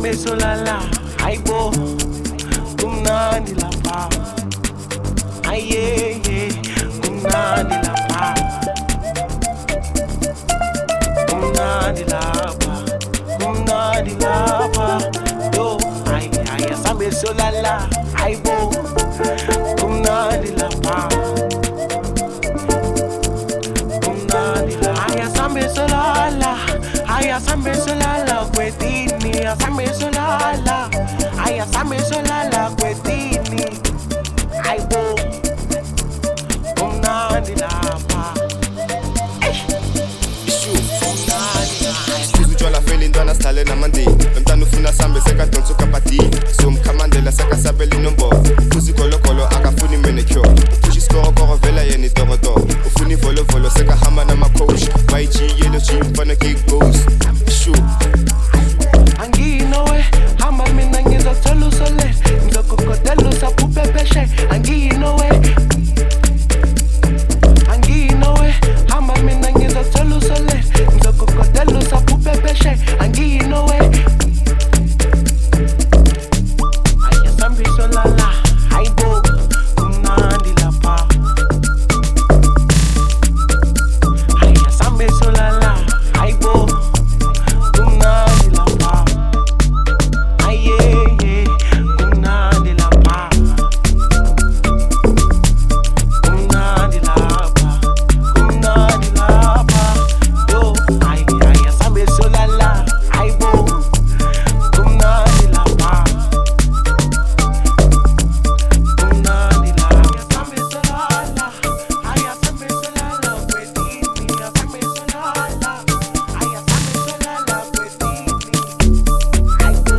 Ayasame solala, aibo, kumnandi lapha. Aye, kumnandi lapha. Kumnandi lapha, kumnandi lapha. Yo, ayasame solala, aibo, kumnandi lapha. Kumnandi lapha. Ayasame solala, kwetini. Ayasame solala, kwetini. Aibo, kumnandi lapha. Uzutshwala feli ntwana sihlale namandeni nomntana ufuna sambe sekadonsa ukapati somkhamandela sekasabela inombolo uphuza igologolo akafuni manicure upusha isikorokoro vela yena idokotoro ufuna ivolovolo sekahamba namacoach wayijiyelo jiya mfana kigos sure Anginowe, hamba mina ngizothola usole ngizokukhothela usaphuphepheshe Anginowe, hamba mina ngizothola usole ngizokukhothela usaphuphepheshe Anginowe, ayasame solala, aibo, kumnandi lapha. Ayasame solala, aibo, kumnandi lapha. Aye, kumnandi lapha. Kumnandi lapha, kumnandi lapha. Yo, ayasame solala, aibo, kumnandi lapha. Kumnandi lapha. Ayasame solala, kwetini. Ayasame solala, kwetini. Aibo,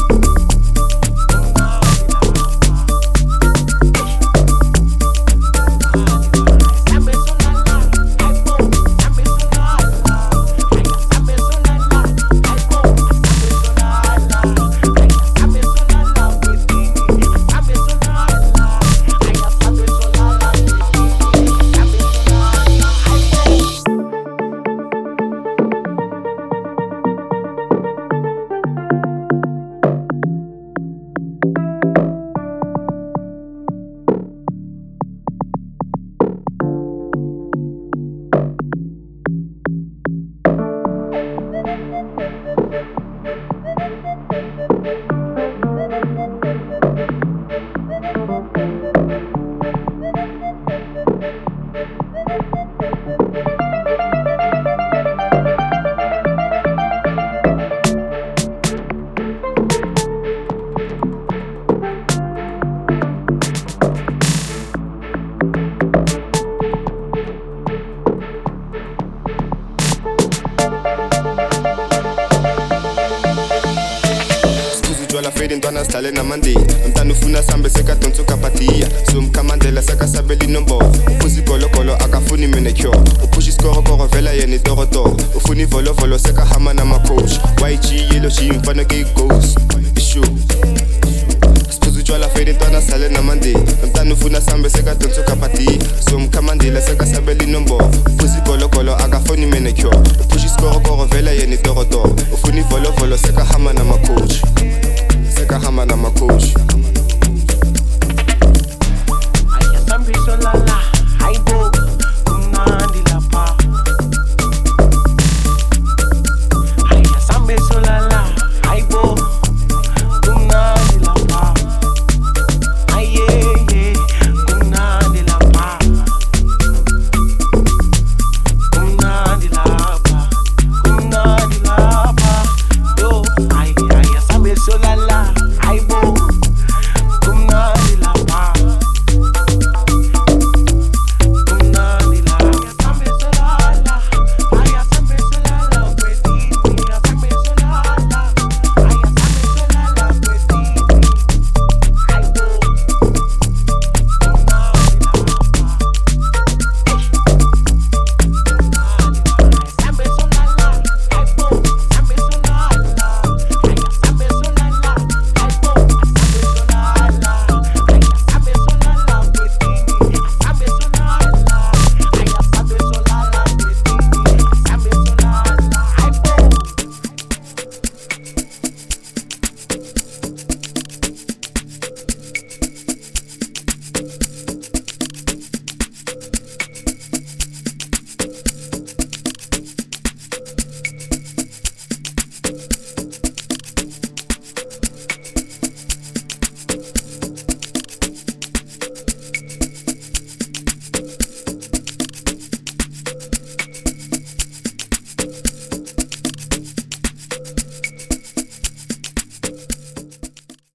uzutshwala feli ntwana sihlale namandeni nomntana ufuna sambe sekadonsa ukapatiya somkhamandela sekasabela inombolo uphuza igologolo akafuni manicure upusha isikorokoro vela yena idokotoro ufuna ivolovolo sekahamba namacoach wayijiyelo jiya mfana kigos sure uzutshwala feli ntwana sihlale namandeni nomntana ufuna sambe sekadonsa ukapatiya somkhamandela sekasabela inombolo uphuza igologolo akafuni manicure upusha isikorokoro vela yena idokotoro ufuna ivolovolo sekahamba namacoach sekahamba namacoach